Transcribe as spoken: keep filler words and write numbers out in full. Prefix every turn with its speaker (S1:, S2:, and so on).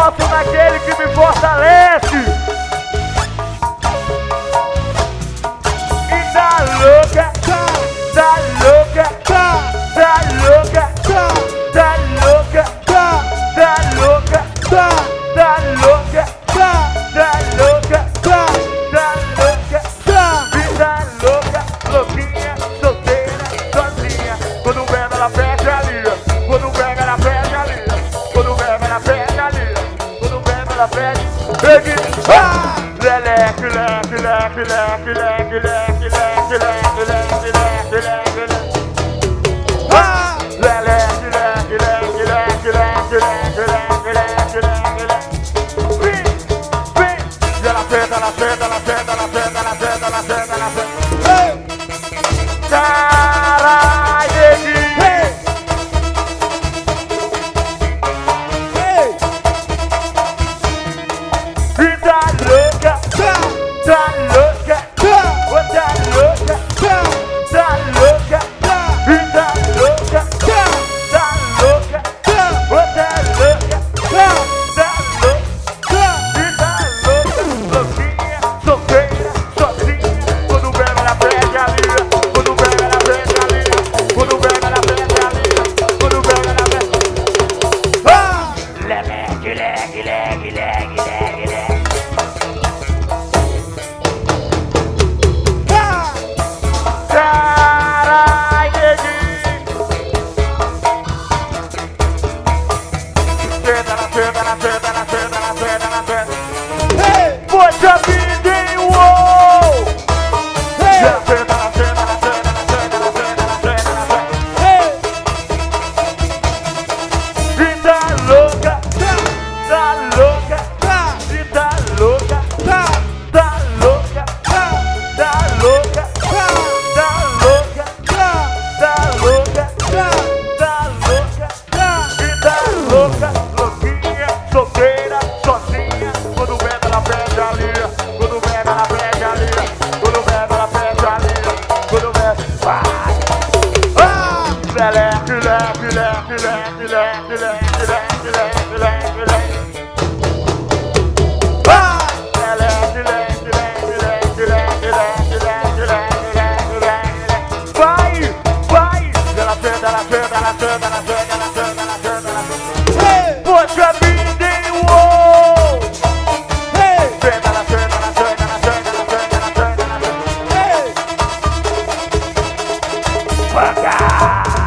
S1: gosto daquele que me fortalece. E tá louca, tá louca, tá louca, tá louca, tá louca, tá louca, tá louca, tá louca, vida louca, louquinha, solteira, sozinha. Quando pega ela pega ali, quando pega ela pega ali, quando pega ela pega ali, quando pega ela pega. Leque, leque, leque, leque, leque, leque, leque, leque, leque, leque, leque, leque. Leque, leque, leque, leque, leque, leque, leque, leque, leque, leque. Vem, vem. E ela senta, ela senta, ela senta, ela senta, ela senta, ela senta, ela senta. Carai, neguinho. E tá louca, tá louca, ô tá louca, tá louca, e tá louca, tá louca, ô tá louca, tá louca, e tá louca, louquinha, solteira, sozinha. Quando pega ela pega ali, quando pega ela pega ali, quando pega ela pega ali, quando pega ela pega. Leque, leque, leque, leque, leque, leque. Carai, neguinho. Senta na senta, na senta, na senta, na senta, na senta. Poxa vida, hein, uou. Na senta, na senta, na senta, na senta, na senta, na senta, na senta. E tá louca, tá louca, e tá louca, tá louca, tá louca. Tá louca, tá louca, tá louca, e tá louca, louquinha, solteira, sozinha. Quando pega ela pega ali, quando pega ela pega ali, quando pega ela pega ali, quando pega, vai. Leque, leque, leque, leque, leque, leque, leque, leque, leque, leque. Leque, leque, leque, leque, leque, leque, leque, leque, leque. Vai, vai. Ela senta, ela senta, ela senta, ela senta, ela senta, ela senta, ela senta. Poxa vida, hein, uou. Senta, ela senta, ela senta, ela senta, ela senta, ela senta, ela senta. Devagar.